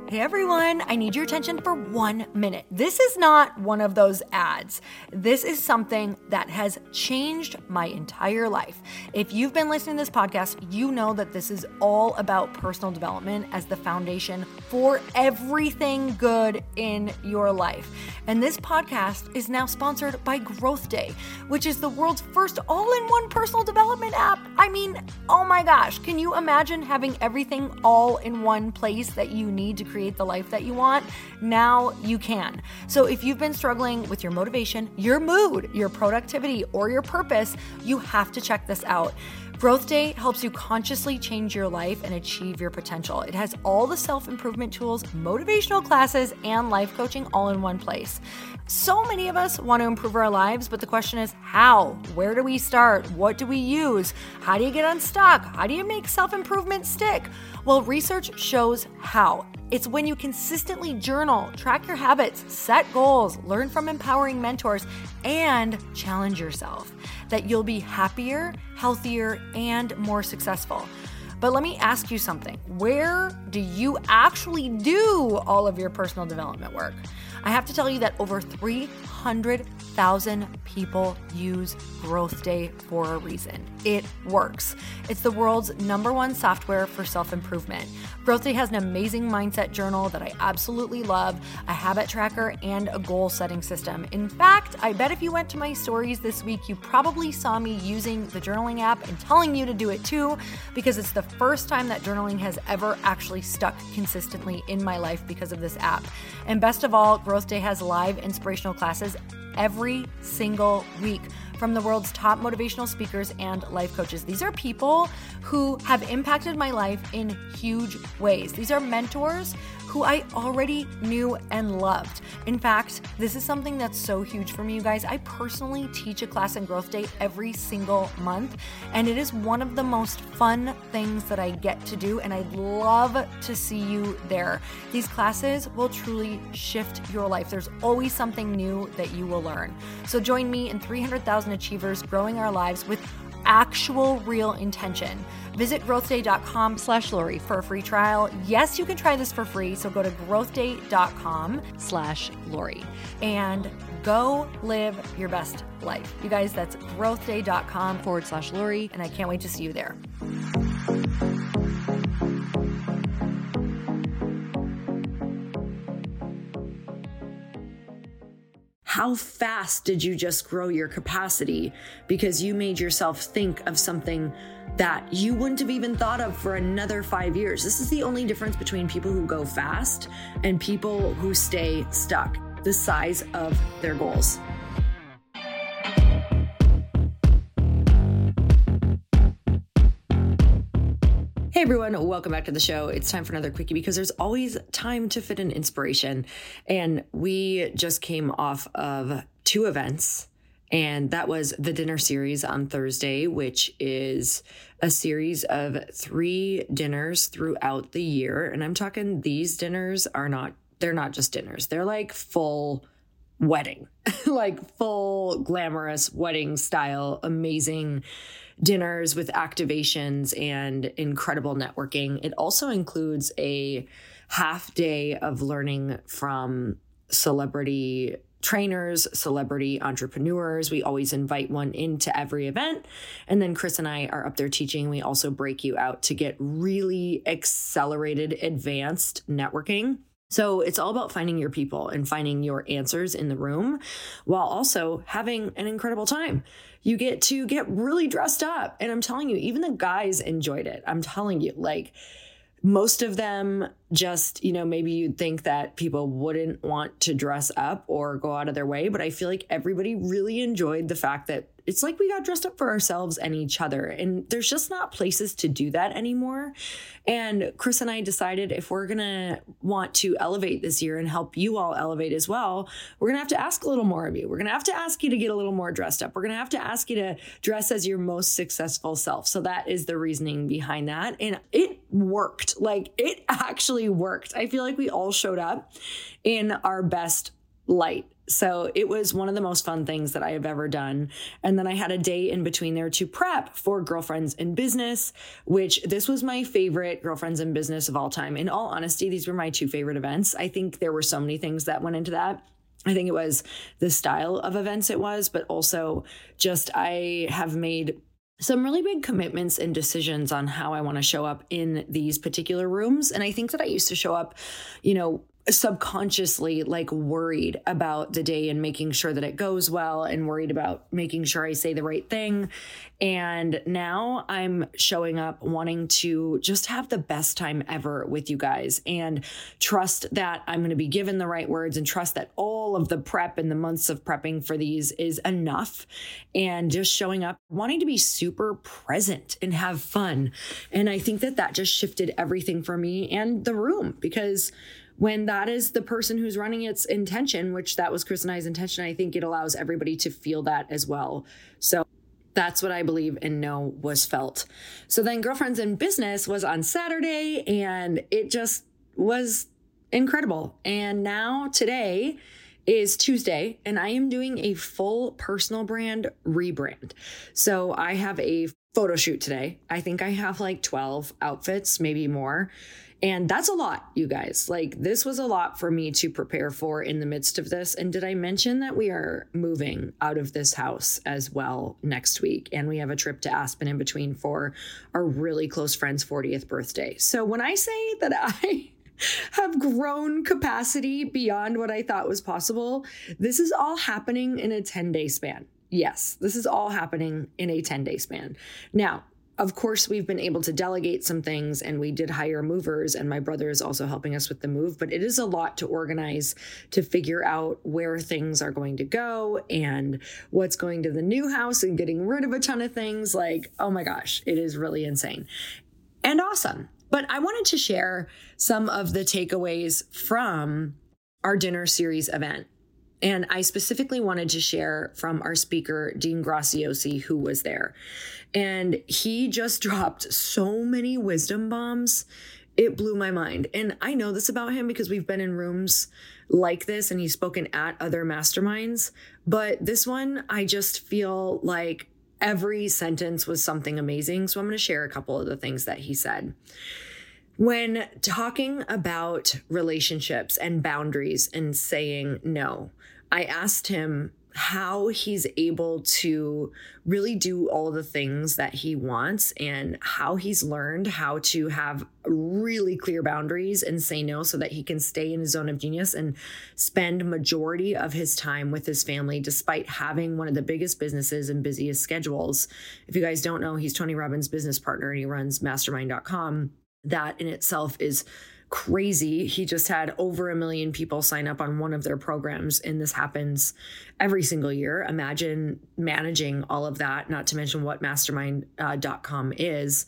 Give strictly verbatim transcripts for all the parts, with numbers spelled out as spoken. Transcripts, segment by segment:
Hey everyone, I need your attention for one minute. This is not one of those ads. This is something that has changed my entire life. If you've been listening to this podcast, you know that this is all about personal development as the foundation for everything good in your life. And this podcast is now sponsored by Growth Day, which is the world's first all-in-one personal development app. I mean, oh my gosh, can you imagine having everything all in one place that you need to create the life that you want? Now you can. So if you've been struggling with your motivation, your mood, your productivity, or your purpose, you have to check this out. Growth Day helps you consciously change your life and achieve your potential. It has all the self-improvement tools, motivational classes, and life coaching all in one place. So many of us want to improve our lives, but the question is how? Where do we start? What do we use? How do you get unstuck? How do you make self-improvement stick? Well, research shows how. It's when you consistently journal, track your habits, set goals, learn from empowering mentors, and challenge yourself that you'll be happier, healthier, and more successful. But let me ask you something. Where do you actually do all of your personal development work? I have to tell you that over three hundred thousand people use Growth Day for a reason. It works. It's the world's number one software for self-improvement. Growth Day has an amazing mindset journal that I absolutely love, a habit tracker, and a goal-setting system. In fact, I bet if you went to my stories this week, you probably saw me using the journaling app and telling you to do it too, because it's the first time that journaling has ever actually stuck consistently in my life because of this app. And best of all, Growth Day has live inspirational classes every single week from the world's top motivational speakers and life coaches. These are people who have impacted my life in huge ways. These are mentors who I already knew and loved. In fact, this is something that's so huge for me, you guys. I personally teach a class in Growth Day every single month, and it is one of the most fun things that I get to do, and I'd love to see you there. These classes will truly shift your life. There's always something new that you will learn. So join me and three hundred thousand achievers growing our lives with actual real intention. Visit growthday.com slash Lori for a free trial. Yes, you can try this for free. So go to growthday.com slash Lori and go live your best life. You guys, that's growthday.com forward slash Lori. And I can't wait to see you there. How fast did you just grow your capacity because you made yourself think of something that you wouldn't have even thought of for another five years? This is the only difference between people who go fast and people who stay stuck, the size of their goals. Hey everyone, welcome back to the show. It's time for another quickie because there's always time to fit in inspiration. And we just came off of two events, and that was the dinner series on Thursday, which is a series of three dinners throughout the year. And I'm talking these dinners are not, they're not just dinners. They're like full wedding, like full glamorous wedding style, amazing dinners with activations and incredible networking. It also includes a half day of learning from celebrity trainers, celebrity entrepreneurs. We always invite one into every event. And then Chris and I are up there teaching. We also break you out to get really accelerated, advanced networking. So it's all about finding your people and finding your answers in the room while also having an incredible time. You get to get really dressed up. And I'm telling you, even the guys enjoyed it. I'm telling you, like most of them just, you know, maybe you'd think that people wouldn't want to dress up or go out of their way. But I feel like everybody really enjoyed the fact that it's like we got dressed up for ourselves and each other. And there's just not places to do that anymore. And Chris and I decided if we're going to want to elevate this year and help you all elevate as well, we're going to have to ask a little more of you. We're going to have to ask you to get a little more dressed up. We're going to have to ask you to dress as your most successful self. So that is the reasoning behind that. And it worked. Like it actually worked. I feel like we all showed up in our best light. So it was one of the most fun things that I have ever done. And then I had a day in between there to prep for Girlfriends in Business, which this was my favorite Girlfriends in Business of all time. In all honesty, these were my two favorite events. I think there were so many things that went into that. I think it was the style of events it was, but also just I have made some really big commitments and decisions on how I want to show up in these particular rooms. And I think that I used to show up, you know, subconsciously like worried about the day and making sure that it goes well and worried about making sure I say the right thing. And now I'm showing up wanting to just have the best time ever with you guys and trust that I'm going to be given the right words and trust that all of the prep and the months of prepping for these is enough, and just showing up wanting to be super present and have fun. And I think that that just shifted everything for me and the room, because when that is the person who's running its intention, which that was Chris and I's intention, I think it allows everybody to feel that as well. So that's what I believe and know was felt. So then Girlfriends in Business was on Saturday, and it just was incredible. And now today is Tuesday, and I am doing a full personal brand rebrand. So I have a photo shoot today. I think I have like twelve outfits, maybe more. And that's a lot, you guys. Like, this was a lot for me to prepare for in the midst of this. And did I mention that we are moving out of this house as well next week? And we have a trip to Aspen in between for our really close friend's fortieth birthday. So when I say that I have grown capacity beyond what I thought was possible, this is all happening in a ten-day span. Yes, this is all happening in a ten-day span. Now, of course, we've been able to delegate some things, and we did hire movers, and my brother is also helping us with the move, but it is a lot to organize, to figure out where things are going to go and what's going to the new house and getting rid of a ton of things. Like, oh my gosh, it is really insane and awesome. But I wanted to share some of the takeaways from our dinner series event. And I specifically wanted to share from our speaker, Dean Graziosi, who was there. And he just dropped so many wisdom bombs. It blew my mind. And I know this about him because we've been in rooms like this and he's spoken at other masterminds. But this one, I just feel like every sentence was something amazing. So I'm going to share a couple of the things that he said. When talking about relationships and boundaries and saying no, I asked him how he's able to really do all the things that he wants and how he's learned how to have really clear boundaries and say no so that he can stay in his zone of genius and spend majority of his time with his family, despite having one of the biggest businesses and busiest schedules. If you guys don't know, he's Tony Robbins' business partner and he runs mastermind dot com. That in itself is crazy. He just had over a million people sign up on one of their programs, and this happens every single year. Imagine managing all of that, not to mention what mastermind dot com is.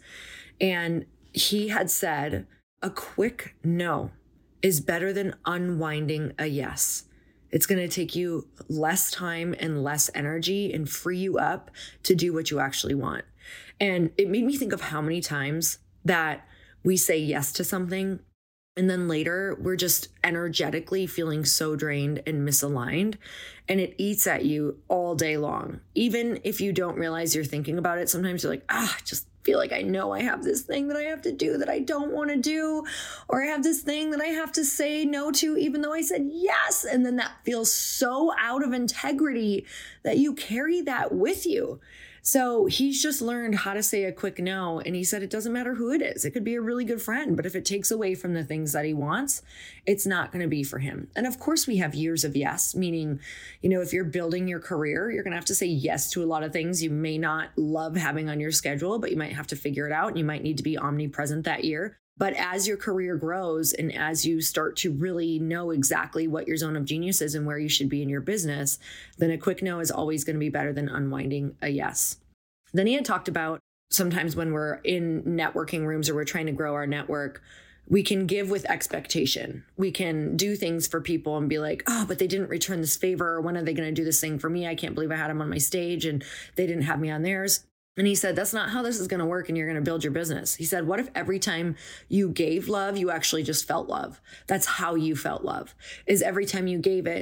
And he had said, a quick no is better than unwinding a yes. It's going to take you less time and less energy and free you up to do what you actually want. And it made me think of how many times that we say yes to something, and then later we're just energetically feeling so drained and misaligned, and it eats at you all day long. Even if you don't realize you're thinking about it, sometimes you're like, ah, I just feel like I know I have this thing that I have to do that I don't want to do, or I have this thing that I have to say no to, even though I said yes. And then that feels so out of integrity that you carry that with you. So he's just learned how to say a quick no. And he said it doesn't matter who it is. It could be a really good friend, but if it takes away from the things that he wants, it's not going to be for him. And of course we have years of yes, meaning, you know, if you're building your career, you're going to have to say yes to a lot of things you may not love having on your schedule, but you might have to figure it out. And you might need to be omnipresent that year. But as your career grows and as you start to really know exactly what your zone of genius is and where you should be in your business, then a quick no is always going to be better than unwinding a yes. Then he had talked about sometimes when we're in networking rooms or we're trying to grow our network, we can give with expectation. We can do things for people and be like, oh, but they didn't return this favor. When are they going to do this thing for me? I can't believe I had them on my stage and they didn't have me on theirs. And he said, that's not how this is going to work and you're going to build your business. He said, what if every time you gave love, you actually just felt love? That's how you felt love, is every time you gave it,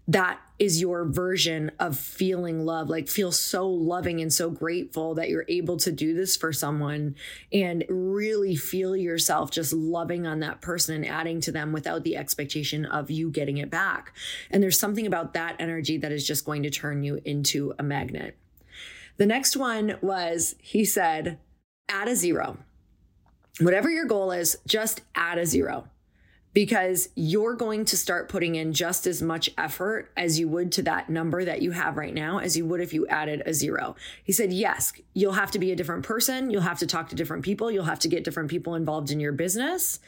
that is your version of feeling love, like feel so loving and so grateful that you're able to do this for someone and really feel yourself just loving on that person and adding to them without the expectation of you getting it back. And there's something about that energy that is just going to turn you into a magnet. The next one was, he said, add a zero. Whatever your goal is, just add a zero. Because you're going to start putting in just as much effort as you would to that number that you have right now as you would if you added a zero. He said, yes, you'll have to be a different person. You'll have to talk to different people. You'll have to get different people involved in your business.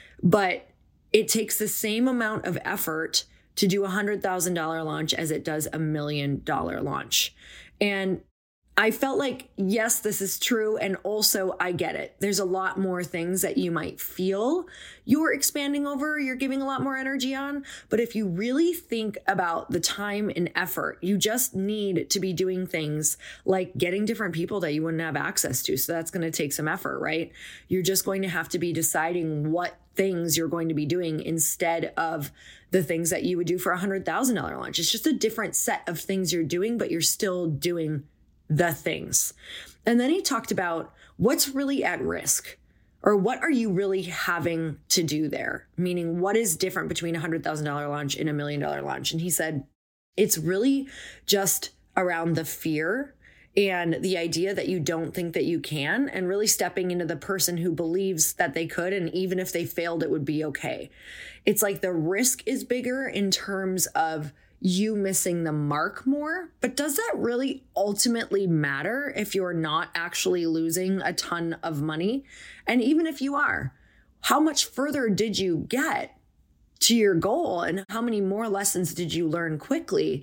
But it takes the same amount of effort to do a one hundred thousand dollars launch as it does a million dollar launch. And I felt like, yes, this is true. And also I get it. There's a lot more things that you might feel you're expanding over, you're giving a lot more energy on. But if you really think about the time and effort, you just need to be doing things like getting different people that you wouldn't have access to. So that's going to take some effort, right? You're just going to have to be deciding what things you're going to be doing instead of the things that you would do for a one hundred thousand dollars launch. It's just a different set of things you're doing, but you're still doing the things. And then he talked about what's really at risk, or what are you really having to do there? Meaning, what is different between a one hundred thousand dollars launch and a million dollar launch? And he said, it's really just around the fear and the idea that you don't think that you can, and really stepping into the person who believes that they could. And even if they failed, it would be okay. It's like the risk is bigger in terms of you missing the mark more, but does that really ultimately matter if you're not actually losing a ton of money? And even if you are, how much further did you get to your goal? And how many more lessons did you learn quickly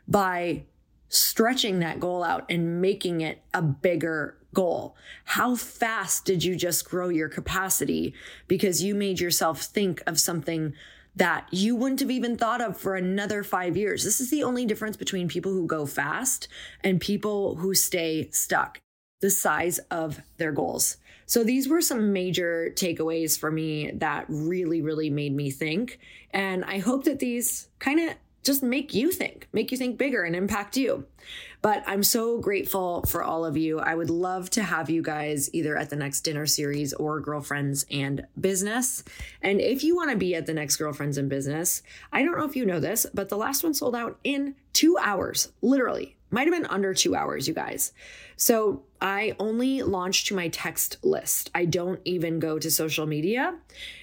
by stretching that goal out and making it a bigger goal? How fast did you just grow your capacity because you made yourself think of something that you wouldn't have even thought of for another five years. This is the only difference between people who go fast and people who stay stuck, the size of their goals. So these were some major takeaways for me that really, really made me think. And I hope that these kind of just make you think, make you think bigger and impact you. But I'm so grateful for all of you. I would love to have you guys either at the next dinner series or Girlfriends and Business. And if you want to be at the next Girlfriends and Business, I don't know if you know this, but the last one sold out in two hours, literally. Might have been under two hours, you guys. So I only launched to my text list. I don't even go to social media.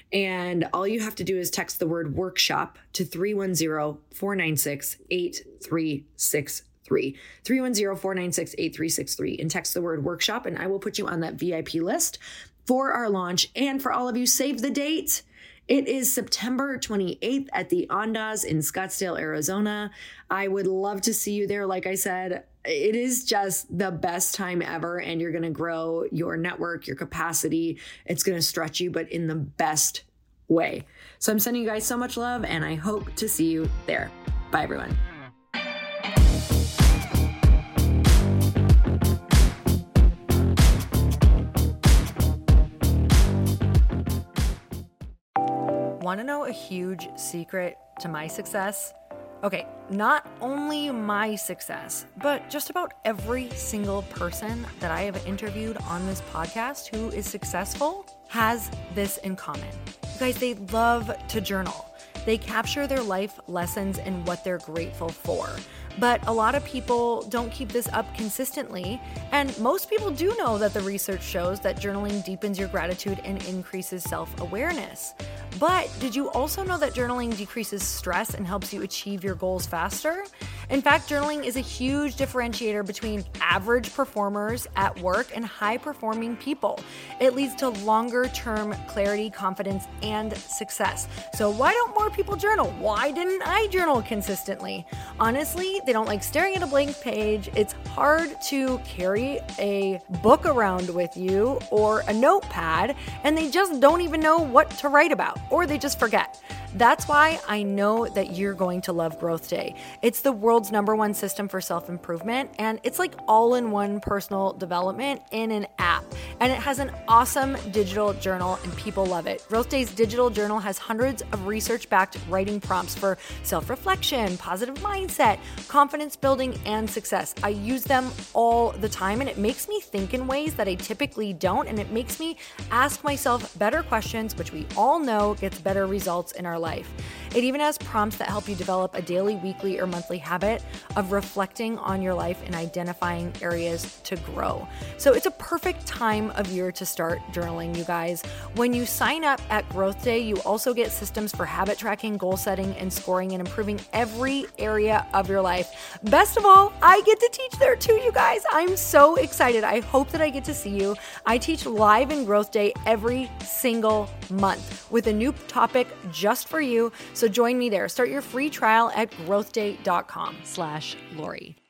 And all you have to do is text the word workshop to three one zero, four nine six, eight three six three. three one zero, four nine six, eight three six three and text the word workshop, and I will put you on that V I P list for our launch. And for all of you, save the date. It is September twenty-eighth at the Ondas in Scottsdale, Arizona. I would love to see you there. Like I said, it is just the best time ever, and you're going to grow your network, your capacity. It's going to stretch you, but in the best way. So I'm sending you guys so much love, and I hope to see you there. Bye, everyone. Want to know a huge secret to my success? Okay, not only my success, but just about every single person that I have interviewed on this podcast who is successful has this in common. You guys, they love to journal. They capture their life lessons and what they're grateful for. But a lot of people don't keep this up consistently. And most people do know that the research shows that journaling deepens your gratitude and increases self-awareness. But did you also know that journaling decreases stress and helps you achieve your goals faster? In fact, journaling is a huge differentiator between average performers at work and high-performing people. It leads to longer-term clarity, confidence, and success. So why don't more people journal? Why didn't I journal consistently? Honestly, they don't like staring at a blank page. It's hard to carry a book around with you or a notepad, and they just don't even know what to write about, or they just forget. That's why I know that you're going to love Growth Day. It's the world's number one system for self-improvement, and it's like all-in-one personal development in an app. And it has an awesome digital journal, and people love it. Growth Day's digital journal has hundreds of research-backed writing prompts for self-reflection, positive mindset, confidence building, and success. I use them all the time, and it makes me think in ways that I typically don't, and it makes me ask myself better questions, which we all know gets better results in our life. It even has prompts that help you develop a daily, weekly, or monthly habit of reflecting on your life and identifying areas to grow. So it's a perfect time of year to start journaling, you guys. When you sign up at Growth Day, you also get systems for habit tracking, goal setting, and scoring, and improving every area of your life. Best of all, I get to teach there too, you guys. I'm so excited. I hope that I get to see you. I teach live in Growth Day every single month with a new topic just for you. So join me there. Start your free trial at growthday.com slash Lori.